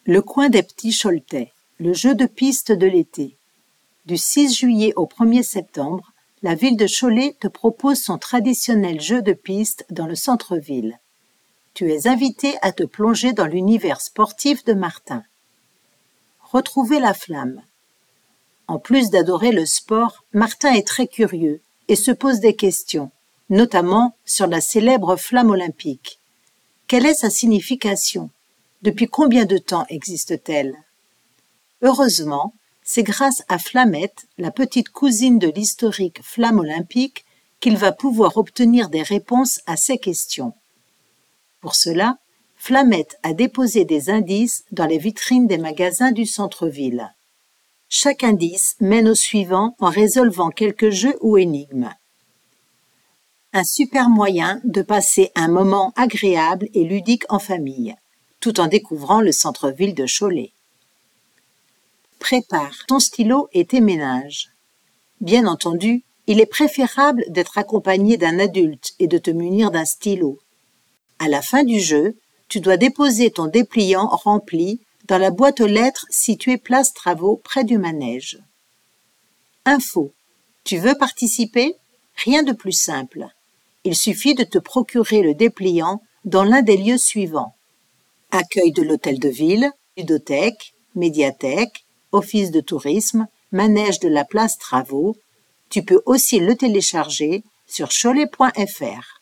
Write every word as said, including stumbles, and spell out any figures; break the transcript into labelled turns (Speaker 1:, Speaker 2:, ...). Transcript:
Speaker 1: Le coin des petits Choletais, le jeu de piste de l'été. Du six juillet au premier septembre, la ville de Cholet te propose son traditionnel jeu de piste dans le centre-ville. Tu es invité à te plonger dans l'univers sportif de Martin. Retrouver la flamme. En plus d'adorer le sport, Martin est très curieux et se pose des questions, notamment sur la célèbre flamme olympique. Quelle est sa signification ? Depuis combien de temps existe-t-elle ? Heureusement, c'est grâce à Flamette, la petite cousine de l'historique flamme olympique, qu'il va pouvoir obtenir des réponses à ces questions. Pour cela, Flamette a déposé des indices dans les vitrines des magasins du centre-ville. Chaque indice mène au suivant en résolvant quelques jeux ou énigmes. Un super moyen de passer un moment agréable et ludique en famille, tout en découvrant le centre-ville de Cholet. Prépare ton stylo et tes ménages. Bien entendu, il est préférable d'être accompagné d'un adulte et de te munir d'un stylo. À la fin du jeu, tu dois déposer ton dépliant rempli dans la boîte aux lettres située place Travaux près du manège. Info. Tu veux participer ? Rien de plus simple. Il suffit de te procurer le dépliant dans l'un des lieux suivants. Accueil de l'hôtel de ville, ludothèque, médiathèque, office de tourisme, manège de la place Travaux. Tu peux aussi le télécharger sur cholet point f r.